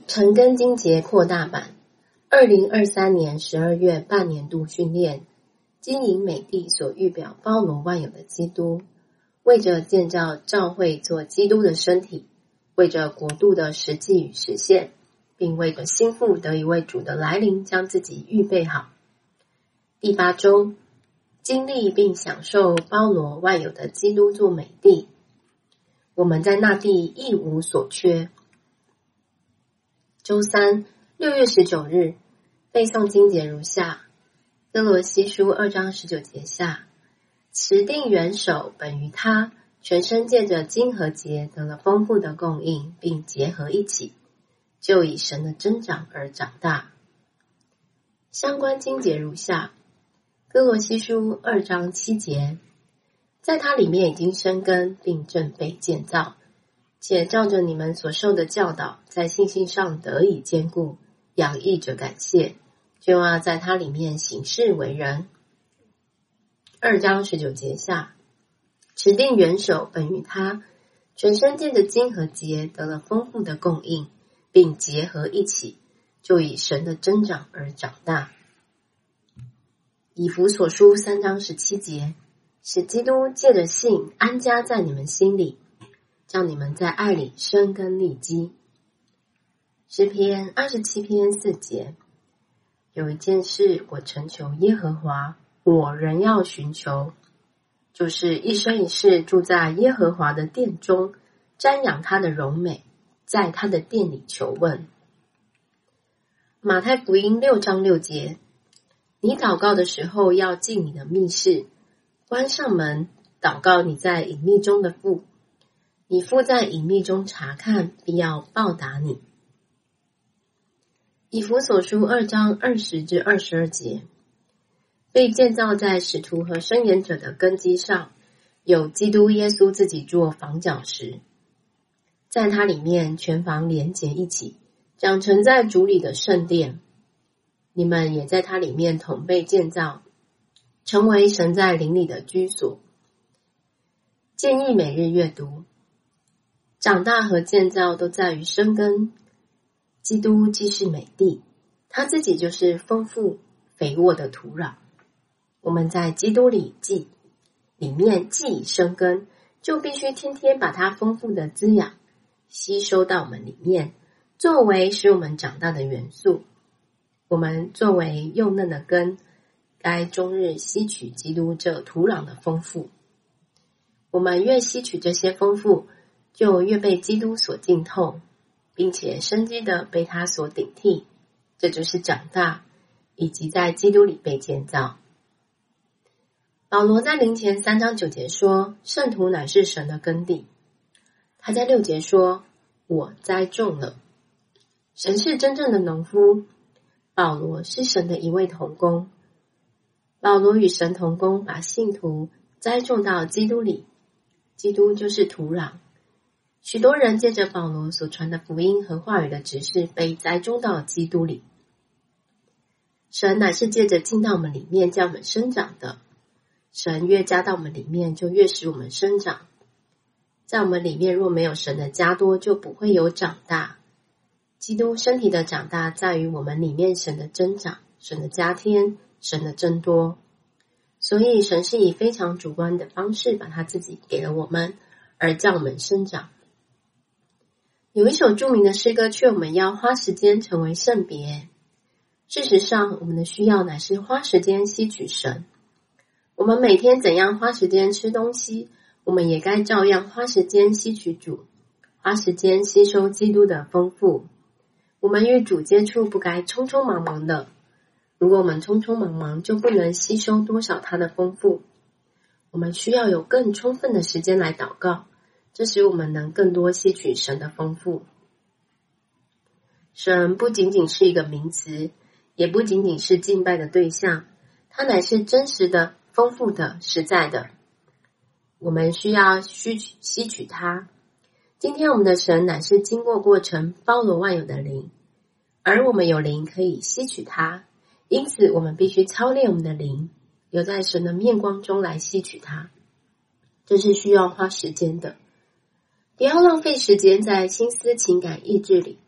陈根金节扩大版2023年12月半年度训练，经营美地所预表包罗万有的基督，为着建造教会做基督的身体，为着国度的实际与实现，并为着心腹得以为主的来临将自己预备好。第8周，经历并享受包罗万有的基督做美地，我们在那地一无所缺。周3 6月19日，背诵经节如下：哥罗西书2章19节下，持定元首本于他，全身借着筋和节得了丰富的供应，并结合一起，就以神的增长而长大。相关经节如下：哥罗西书2章7节，在它里面已经生根，并正被建造，且照着你们所受的教导，在信心上得以坚固，洋溢着感谢，就要在它里面行事为人。2章19节下，持定元首本于他，全身借着筋和节得了丰富的供应，并结合一起，就以神的增长而长大。以弗所书3章17节，使基督借着信安家在你们心里，叫你们在爱里生根立基。诗篇27篇4节，有一件事我曾求耶和华，我仍要寻求，就是一生一世住在耶和华的殿中，瞻仰他的荣美，在他的殿里求问。马太福音6章6节，你祷告的时候要进你的密室，关上门，祷告你在隐秘中的父，你父在隐秘中查看，必要报答你。以弗所书2章20至22节，被建造在使徒和申言者的根基上，有基督耶稣自己做房角石，在他里面全房连结一起，长成在主里的圣殿。你们也在他里面同被建造，成为神在灵里的居所。建议每日阅读。长大和建造都在于生根。基督既是美地，他自己就是丰富肥沃的土壤。我们在基督里面既已生根，就必须天天把它丰富的滋养吸收到我们里面，作为使我们长大的元素。我们作为幼嫩的根，该终日吸取基督这土壤的丰富。我们越吸取这些丰富，就越被基督所浸透，并且生机的被他所顶替，这就是长大，以及在基督里被建造。保罗在林前3章9节说，圣徒乃是神的耕地。他在6节说，我栽种了。神是真正的农夫，保罗是神的一位同工。保罗与神同工，把信徒栽种到基督里，基督就是土壤。许多人借着保罗所传的福音和话语的指示，被栽种到基督里。神乃是借着进到我们里面，叫我们生长的。神越加到我们里面，就越使我们生长。在我们里面若没有神的加多，就不会有长大。基督身体的长大在于我们里面神的增长，神的加添，神的增多。所以神是以非常主观的方式把他自己给了我们，而叫我们生长。有一首著名的诗歌劝我们要花时间成为圣别。事实上，我们的需要乃是花时间吸取神。我们每天怎样花时间吃东西，我们也该照样花时间吸取主，花时间吸收基督的丰富。我们与主接触不该匆匆忙忙的，如果我们匆匆忙忙，就不能吸收多少他的丰富。我们需要有更充分的时间来祷告，这使我们能更多吸取神的丰富。神不仅仅是一个名词，也不仅仅是敬拜的对象，它乃是真实的、丰富的、实在的。我们需要吸取它。今天我们的神乃是经过过程包罗万有的灵，而我们有灵可以吸取它，因此我们必须操练我们的灵，留在神的面光中来吸取它。这是需要花时间的。不要浪费时间在心思、情感、意志里，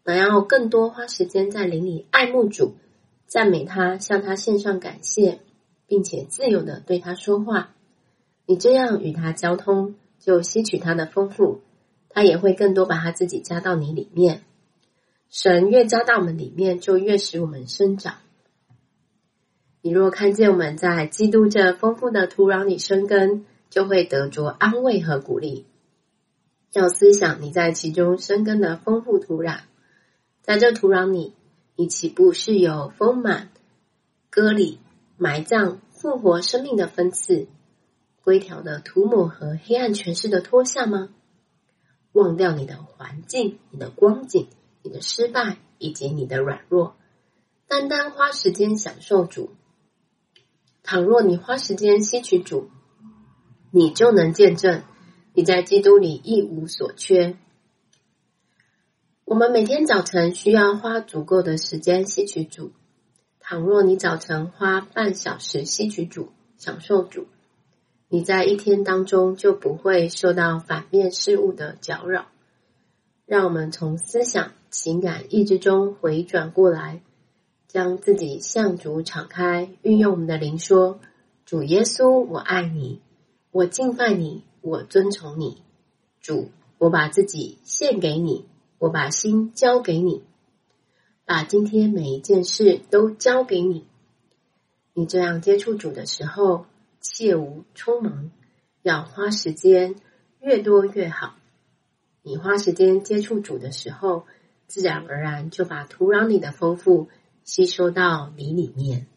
那要更多花时间在灵里爱慕主，赞美他，向他献上感谢，并且自由的对他说话。你这样与他交通，就吸取他的丰富，他也会更多把他自己加到你里面。神越加到我们里面，就越使我们生长。你若看见我们在基督这丰富的土壤里生根，就会得着安慰和鼓励。要思想你在其中生根的丰富土壤，在这土壤里，你岂不是有丰满、割礼、埋葬、复活生命的分赐，规条的涂抹和黑暗权势的脱下吗？忘掉你的环境、你的光景、你的失败以及你的软弱，单单花时间享受主。倘若你花时间吸取主，你就能见证你在基督里一无所缺。我们每天早晨需要花足够的时间吸取主。倘若你早晨花半小时吸取主、享受主，你在一天当中就不会受到反面事物的搅扰。让我们从思想、情感、意志中回转过来，将自己向主敞开，运用我们的灵说：主耶稣，我爱你，我敬拜你，我尊崇你。主，我把自己献给你，我把心交给你，把今天每一件事都交给你。你这样接触主的时候，切勿匆忙，要花时间，越多越好。你花时间接触主的时候，自然而然就把土壤里的丰富吸收到你里面。